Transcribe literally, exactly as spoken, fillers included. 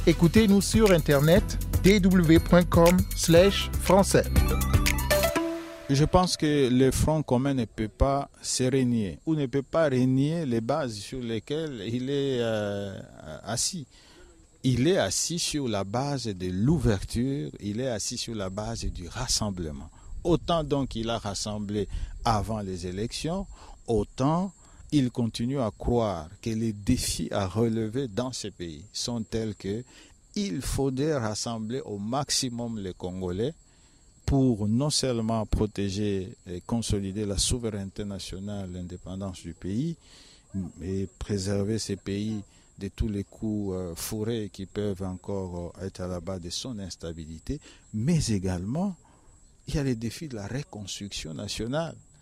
Écoutez-nous sur Internet d w point com slash français. Je pense que le Front commun ne peut pas se renier ou ne peut pas renier les bases sur lesquelles il est euh, assis. Il est assis sur la base de l'ouverture, il est assis sur la base du rassemblement. Autant donc il a rassemblé avant les élections, autant il continue à croire que les défis à relever dans ce pays sont tels que il faudrait rassembler au maximum les Congolais pour non seulement protéger et consolider la souveraineté nationale, l'indépendance du pays, et préserver ce pays de tous les coups euh, fourrés qui peuvent encore euh, être à la base de son instabilité, mais également, il y a les défis de la reconstruction nationale.